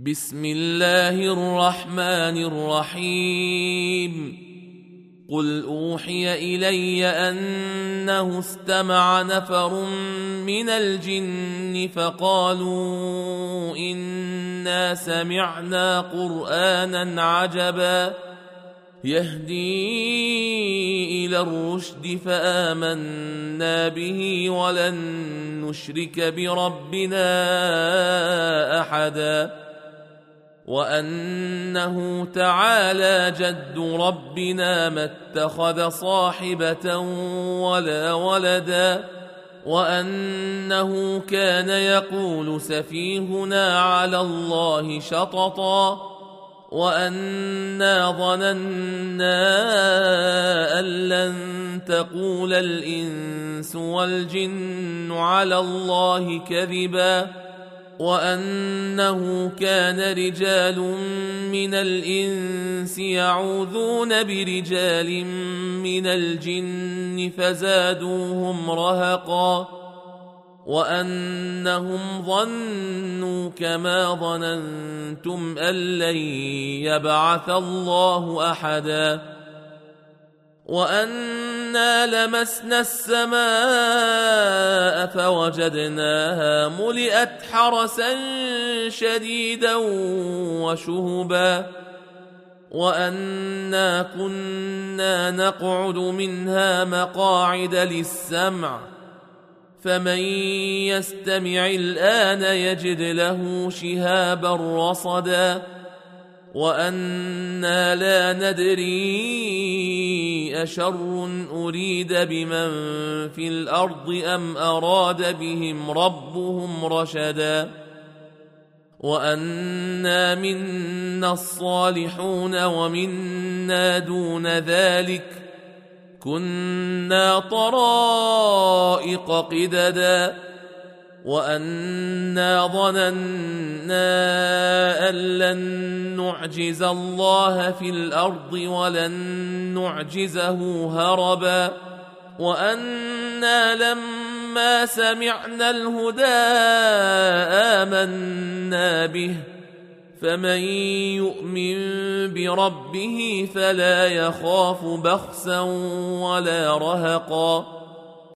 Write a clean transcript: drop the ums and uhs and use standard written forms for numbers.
بسم الله الرحمن الرحيم. قل أوحي إلي أنه استمع نفر من الجن فقالوا إنا سمعنا قرآنا عجبا يهدي إلى الرشد فآمنا به ولن نشرك بربنا أحدا وأنه تعالى جد ربنا ما اتخذ صاحبة ولا ولدا وأنه كان يقول سفيهنا على الله شططا وأنا ظننا أن لن تقول الإنس والجن على الله كذبا وأنه كان رجال من الإنس يعوذون برجال من الجن فزادوهم رهقا وأنهم ظنوا كما ظننتم أن لن يبعث الله أحدا وأنا لمسنا السماء فوجدناها ملئت حرسا شديدا وشهبا وأنا كنا نقعد منها مقاعد للسمع فمن يستمع الآن يجد له شهابا رصدا وأنا لا ندري أشر أريد بمن في الأرض أم أراد بهم ربهم رشدا وأنا منا الصالحون ومنا دون ذلك كنا طرائق قددا وأنا ظننا أن لن نعجز الله في الأرض ولن نعجزه هربا وأنا لما سمعنا الهدى آمنا به فمن يؤمن بربه فلا يخاف بخسا ولا رهقا